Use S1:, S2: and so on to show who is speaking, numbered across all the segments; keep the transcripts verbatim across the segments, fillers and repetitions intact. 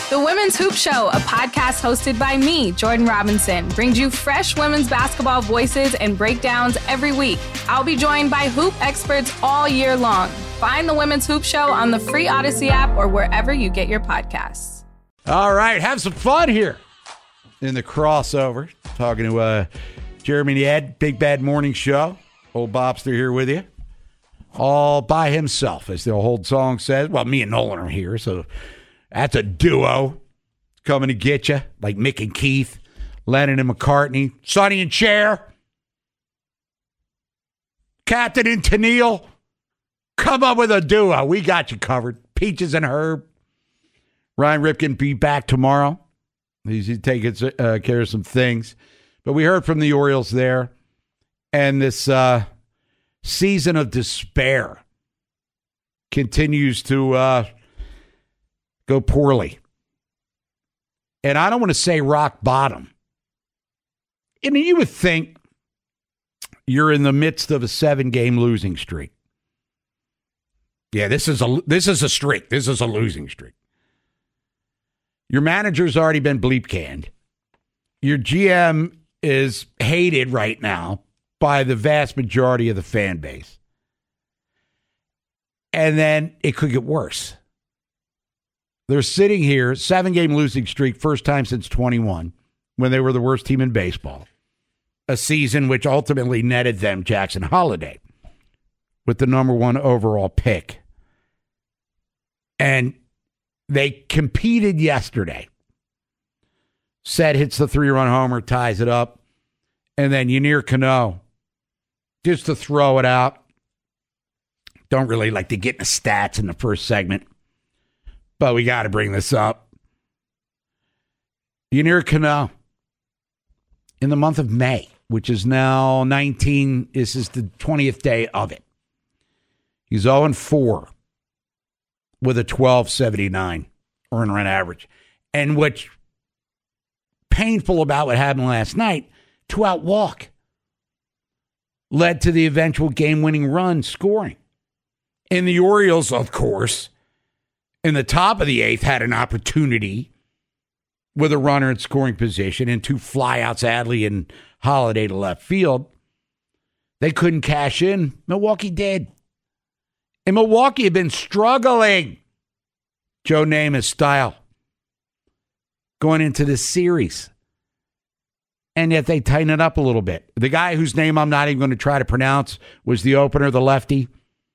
S1: The Women's Hoop Show, a podcast hosted by me, Jordan Robinson, brings you fresh women's basketball voices and breakdowns every week. I'll be joined by hoop experts all year long. Find The Women's Hoop Show on the free Odyssey app or wherever you get your podcasts.
S2: All right, have some fun here in the crossover. Talking to uh, Jeremy and Ed, Big Bad Morning Show. Old Bobster here with you. All by himself, as the old song says. Well, me and Nolan are here, so that's a duo coming to get you, like Mick and Keith, Lennon and McCartney, Sonny and Cher, Captain and Tennille. Come up with a duo. We got you covered. Peaches and Herb. Ryan Ripken be back tomorrow. He's taking uh, care of some things. But we heard from the Orioles there. And this uh, season of despair continues to uh, go poorly. And I don't want to say rock bottom. I mean, you would think you're in the midst of a seven-game losing streak. Yeah, this is a this is a streak. This is a losing streak. Your manager's already been bleep canned. Your G M is hated right now by the vast majority of the fan base. And then it could get worse. They're sitting here, seven-game losing streak, first time since twenty-one, when they were the worst team in baseball. A season which ultimately netted them Jackson Holliday with the number one overall pick. And they competed yesterday. Seth hits the three-run homer, ties it up. And then Yennier Cano, just to throw it out. Don't really like to get in the stats in the first segment, but we got to bring this up. Yennier Cano, in the month of May, which is now nineteen, this is the twentieth day of it. He's oh and four with a twelve seventy-nine earned run average. And what's painful about what happened last night, two-out walk led to the eventual game-winning run scoring. And the Orioles, of course, in the top of the eighth, had an opportunity with a runner in scoring position and two flyouts, Adley and Holiday to left field. They couldn't cash in. Milwaukee did. And Milwaukee had been struggling, Joe Namath style, going into this series. And yet they tighten it up a little bit. The guy whose name I'm not even going to try to pronounce was the opener, the lefty.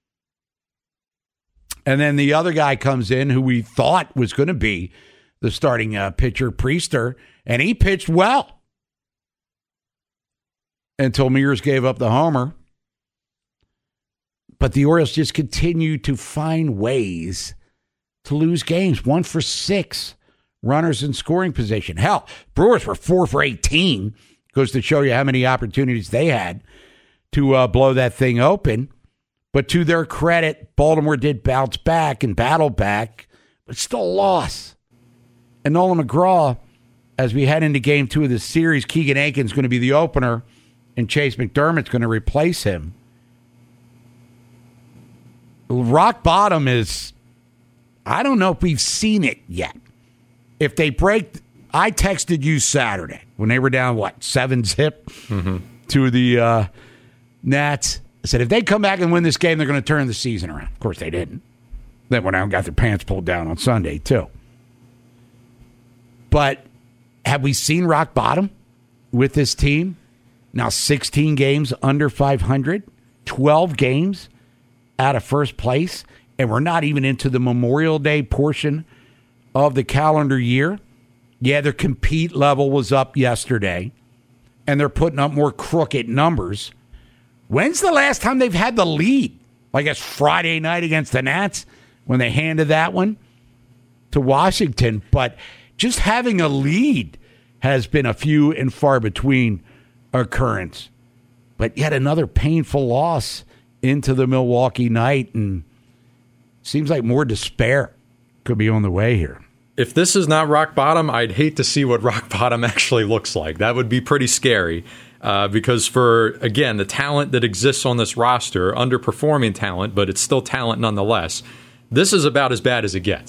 S2: And then the other guy comes in who we thought was going to be the starting uh, pitcher, Priester, and he pitched well until Mears gave up the homer. But the Orioles just continue to find ways to lose games. One for six runners in scoring position. Hell, Brewers were four for eighteen. Goes to show you how many opportunities they had to uh, blow that thing open. But to their credit, Baltimore did bounce back and battle back, but still a loss. And Nolan McGraw, as we head into game two of this series, Keegan Aiken's going to be the opener, and Chase McDermott's going to replace him. Rock bottom is, I don't know if we've seen it yet. If they break, I texted you Saturday when they were down, what, seven zip mm-hmm. to the uh, Nats. I said, if they come back and win this game, they're going to turn the season around. Of course, they didn't. They went out and got their pants pulled down on Sunday, too. But have we seen rock bottom with this team? Now sixteen games under five hundred, twelve games out of first place, and we're not even into the Memorial Day portion of the calendar year. Yeah, their compete level was up yesterday, and they're putting up more crooked numbers. When's the last time they've had the lead? I guess Friday night against the Nats when they handed that one to Washington. But just having a lead has been a few and far between occurrence. But yet another painful loss into the Milwaukee night, and seems like more despair could be on the way here.
S3: If this is not rock bottom, I'd hate to see what rock bottom actually looks like. That would be pretty scary. Uh, because for, again, the talent that exists on this roster, underperforming talent, but it's still talent nonetheless, this is about as bad as it gets.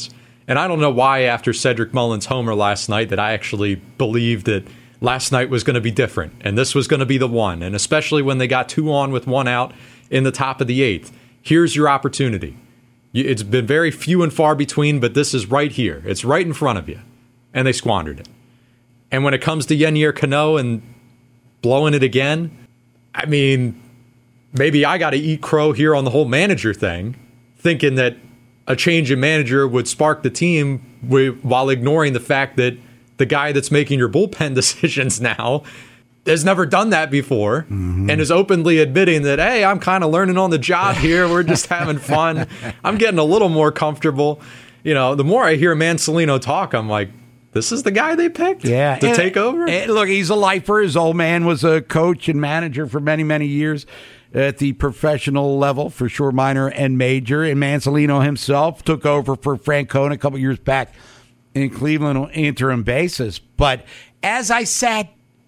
S3: And I don't know why after Cedric Mullins' homer last night that I actually believed that last night was going to be different and this was going to be the one. And especially when they got two on with one out in the top of the eighth. Here's your opportunity. It's been very few and far between, but this is right here. It's right in front of you. And they squandered it. And when it comes to Yennier Cano and blowing it again, I mean, maybe I got to eat crow here on the whole manager thing, thinking that a change in manager would spark the team while ignoring the fact that the guy that's making your bullpen decisions now has never done that before mm-hmm. and is openly admitting that, hey, I'm kind of learning on the job here. We're just having fun. I'm getting a little more comfortable. You know, the more I hear Mancelino talk, I'm like, this is the guy they picked
S2: yeah.
S3: to
S2: and,
S3: take over?
S2: And look, he's a lifer. His old man was a coach and manager for many, many years at the professional level, for sure, minor and major. And Mancelino himself took over for Francona a couple years back in Cleveland on interim basis. But as I said,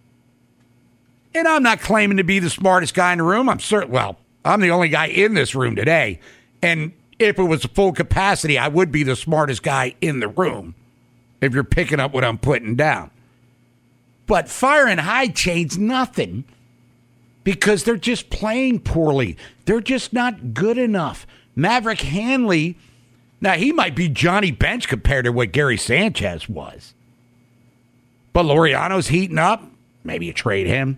S2: and I'm not claiming to be the smartest guy in the room. I'm certain, well, I'm the only guy in this room today. And if it was full capacity, I would be the smartest guy in the room, if you're picking up what I'm putting down. But firing Hyde changed nothing because they're just playing poorly. They're just not good enough. Maverick Hanley, now he might be Johnny Bench compared to what Gary Sanchez was. But Laureano's heating up. Maybe you trade him.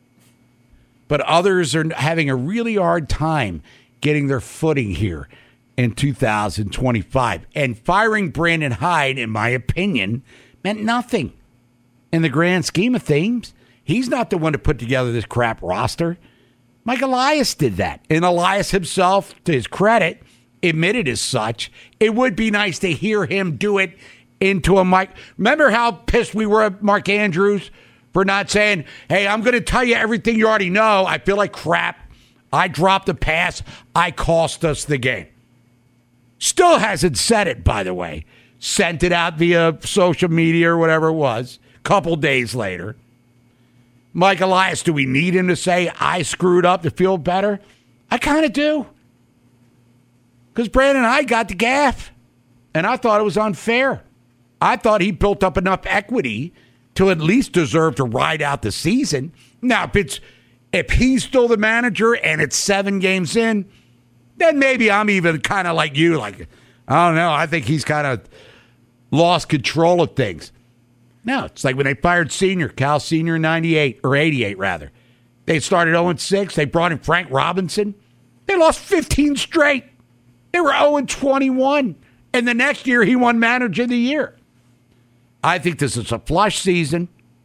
S2: But others are having a really hard time getting their footing here in two thousand twenty-five. And firing Brandon Hyde, in my opinion, meant nothing in the grand scheme of things. He's not the one to put together this crap roster. Mike Elias did that. And Elias himself, to his credit, admitted as such. It would be nice to hear him do it into a mic. Remember how pissed we were at Mark Andrews for not saying, hey, I'm going to tell you everything you already know. I feel like crap. I dropped a pass. I cost us the game. Still hasn't said it, by the way. Sent it out via social media or whatever it was. Couple days later. Mike Elias, do we need him to say, I screwed up to feel better? I kind of do. Because Brandon and I got the gaff. And I thought it was unfair. I thought he built up enough equity to at least deserve to ride out the season. Now, if it's if he's still the manager and it's seven games in, then maybe I'm even kind of like you. Like, I don't know. I think he's kind of lost control of things. No, it's like when they fired Senior, Cal Senior in ninety-eight, or eighty-eight, rather. They started oh and six. They brought in Frank Robinson. They lost fifteen straight. They were oh and twenty-one. And the next year, he won Manager of the Year. I think this is a flush season.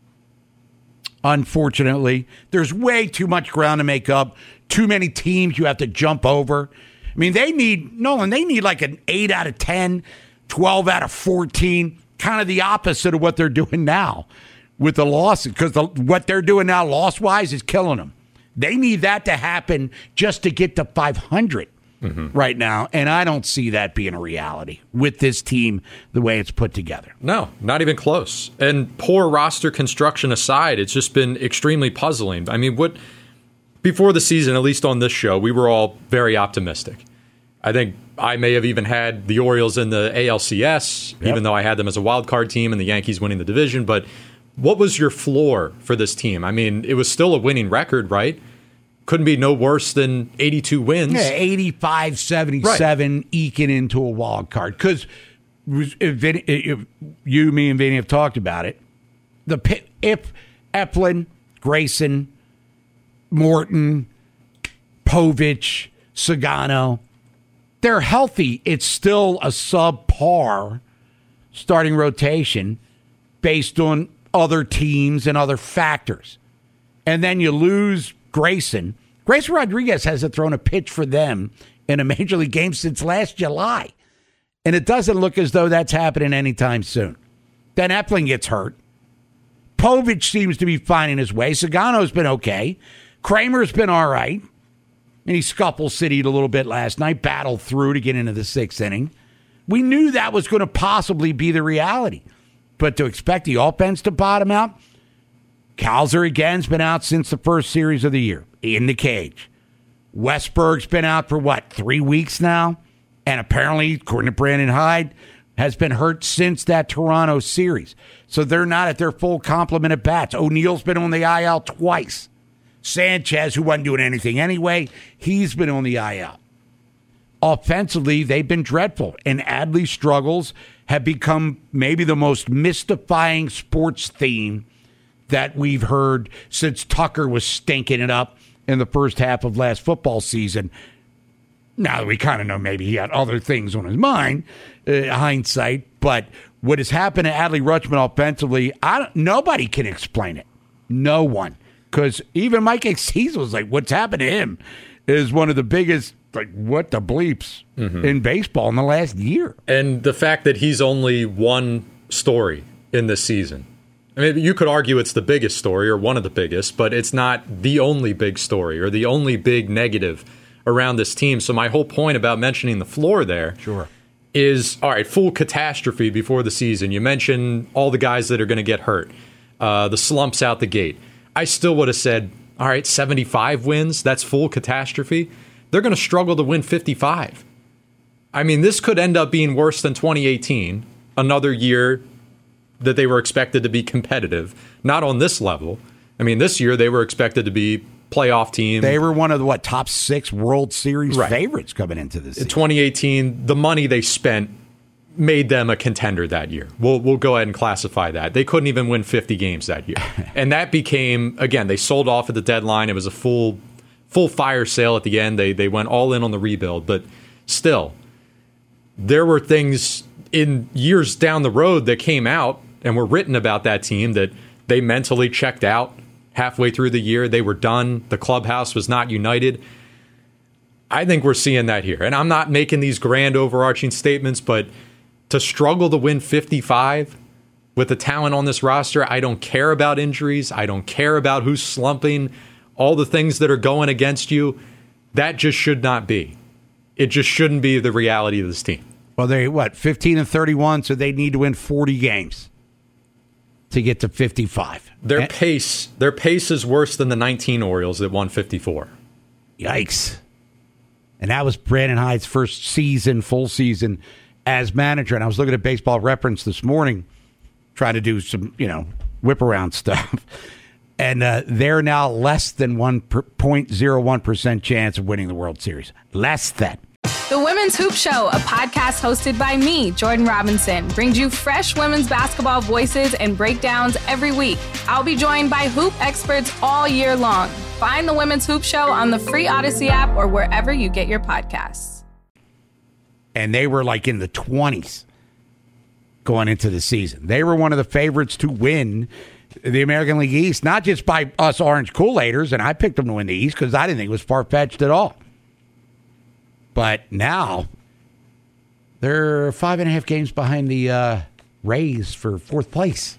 S2: Unfortunately, there's way too much ground to make up. Too many teams you have to jump over. I mean, they need, Nolan, they need like an eight out of ten, twelve out of fourteen, kind of the opposite of what they're doing now with the losses, because the, what they're doing now loss-wise is killing them. They need that to happen just to get to five hundred mm-hmm. right now, and I don't see that being a reality with this team the way it's put together.
S3: No, not even close. And poor roster construction aside, it's just been extremely puzzling. I mean, what before the season, at least on this show, we were all very optimistic. I think I may have even had the Orioles in the A L C S, yep. even though I had them as a wild card team and the Yankees winning the division. But what was your floor for this team? I mean, it was still a winning record, right? Couldn't be no worse than eighty-two wins.
S2: Yeah, eighty-five, seventy-seven, right. Eking into a wild card. Because if, if you, me, and Vinny have talked about it, the if Eflin, Grayson, Morton, Povich, Sagano, they're healthy. It's still a subpar starting rotation based on other teams and other factors. And then you lose Grayson. Grayson Rodriguez hasn't thrown a pitch for them in a major league game since last July. And it doesn't look as though that's happening anytime soon. Then Eflin gets hurt. Povich seems to be finding his way. Sagano's been okay. Kramer's been all right. And he scuffle city'd a little bit last night, battled through to get into the sixth inning. We knew that was going to possibly be the reality. But to expect the offense to bottom out, Kalzer again's been out since the first series of the year, in the cage. Westberg's been out for, what, three weeks now? And apparently, according to Brandon Hyde, has been hurt since that Toronto series. So they're not at their full complement of bats. O'Neill's been on the I L twice. Sanchez, who wasn't doing anything anyway, he's been on the I L. Offensively, they've been dreadful. And Adley's struggles have become maybe the most mystifying sports theme that we've heard since Tucker was stinking it up in the first half of last football season. Now we kind of know maybe he had other things on his mind, uh, hindsight, but what has happened to Adley Rutschman offensively, I don't, nobody can explain it. No one. Because even Mike Exees was like, what's happened to him is one of the biggest, like, what the bleeps mm-hmm. in baseball in the last year.
S3: And the fact that he's only one story in this season. I mean, you could argue it's the biggest story or one of the biggest, but it's not the only big story or the only big negative around this team. So my whole point about mentioning the floor there
S2: sure.
S3: is, all right, full catastrophe before the season. You mentioned all the guys that are going to get hurt, uh, the slumps out the gate. I still would have said, all right, seventy-five wins, that's full catastrophe. They're going to struggle to win fifty-five. I mean, this could end up being worse than twenty eighteen, another year that they were expected to be competitive, not on this level. I mean, this year they were expected to be playoff team.
S2: They were one of the, what, top six World Series right. favorites coming into this season.
S3: twenty eighteen, the money they spent made them a contender that year. We'll we'll go ahead and classify that. They couldn't even win fifty games that year. And that became, again, they sold off at the deadline. It was a full full fire sale at the end. They they went all in on the rebuild. But still, there were things in years down the road that came out and were written about that team that they mentally checked out halfway through the year. They were done. The clubhouse was not united. I think we're seeing that here. And I'm not making these grand overarching statements, but to struggle to win fifty-five with the talent on this roster, I don't care about injuries. I don't care about who's slumping, all the things that are going against you. That just should not be. It just shouldn't be the reality of this team.
S2: Well, they what, fifteen and thirty-one, so they need to win forty games to get to fifty-five.
S3: Their
S2: and,
S3: pace, their pace is worse than the nineteen Orioles that won fifty-four.
S2: Yikes. And that was Brandon Hyde's first season, full season as manager. And I was looking at Baseball Reference this morning, trying to do some, you know, whip around stuff. And uh, they're now less than one point zero one percent chance of winning the World Series. Less than.
S1: The Women's Hoop Show, a podcast hosted by me, Jordan Robinson, brings you fresh women's basketball voices and breakdowns every week. I'll be joined by hoop experts all year long. Find the Women's Hoop Show on the free Odyssey app or wherever you get your podcasts.
S2: And they were like in the twenties going into the season. They were one of the favorites to win the American League East, not just by us Orange Kool-Aiders, and I picked them to win the East because I didn't think it was far-fetched at all. But now they're five and a half games behind the uh, Rays for fourth place.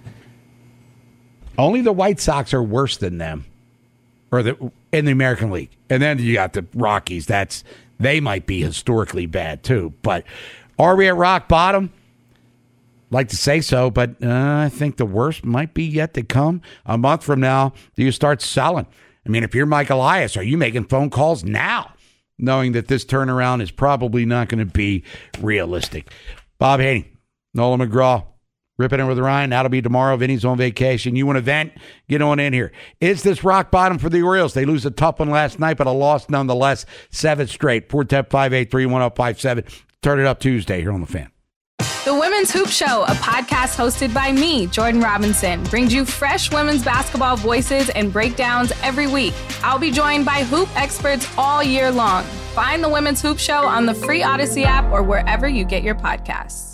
S2: Only the White Sox are worse than them, or the in the American League. And then you got the Rockies. That's they might be historically bad too. But are we at rock bottom? Like to say so, but uh, I think the worst might be yet to come. A month from now, do you start selling? I mean, if you're Mike Elias, are you making phone calls now, knowing that this turnaround is probably not going to be realistic? Bob Haney, Nolan McGraw, ripping it with Ryan. That'll be tomorrow. Vinny's on vacation. You want to vent? Get on in here. Is this rock bottom for the Orioles? They lose a tough one last night, but a loss nonetheless. Seven straight. four ten, five eight three, one oh five seven. Turn it up Tuesday here on The Fan.
S1: The Women's Hoop Show, a podcast hosted by me, Jordan Robinson, brings you fresh women's basketball voices and breakdowns every week. I'll be joined by hoop experts all year long. Find the Women's Hoop Show on the free Odyssey app or wherever you get your podcasts.